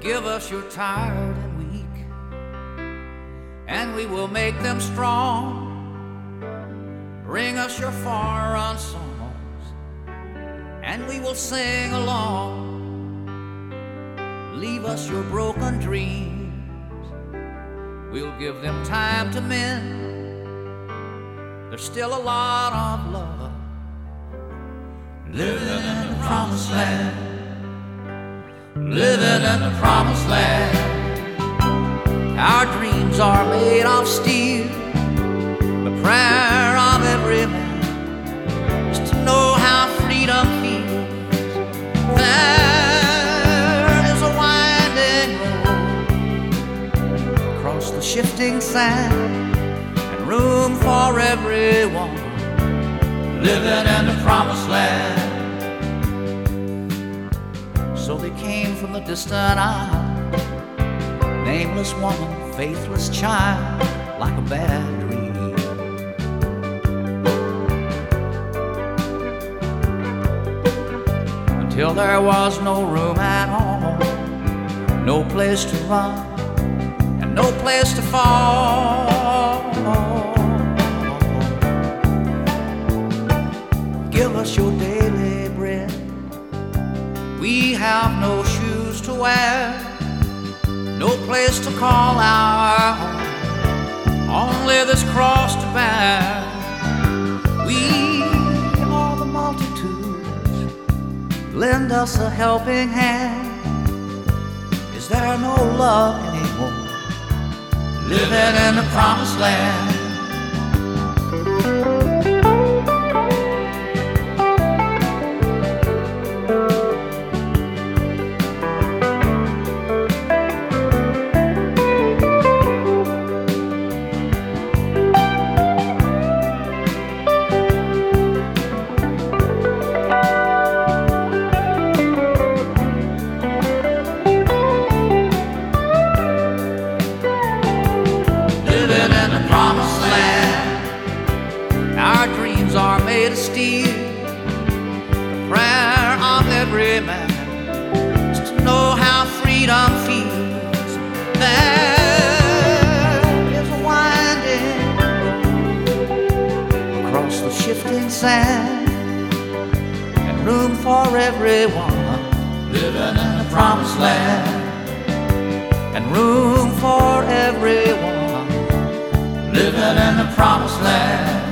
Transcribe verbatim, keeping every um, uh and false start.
Give us your tired and weak, and we will make them strong. Bring us your far-run songs, and we will sing along. Leave us your broken dreams, we'll give them time to mend. There's still a lot of love living in the promised land. Living in the promised land. Our dreams are made of steel. The prayer of every man is to know how freedom feels. There is a winding road across the shifting sand, and room for everyone living in the promised land. So they came from the distant isle, nameless woman, faithless child, like a bad dream. Until there was no room at all, no place to run, and no place to fall. Give us your daily bread. We have no shoes to wear, no place to call our home, only this cross to bear. We are the multitudes, lend us a helping hand. Is there no love anymore living in the promised land? Are made of steel. The prayer of every man is to know how freedom feels. There is a winding road across the shifting sand, and room for everyone living in the promised land. And room for everyone living in the promised land.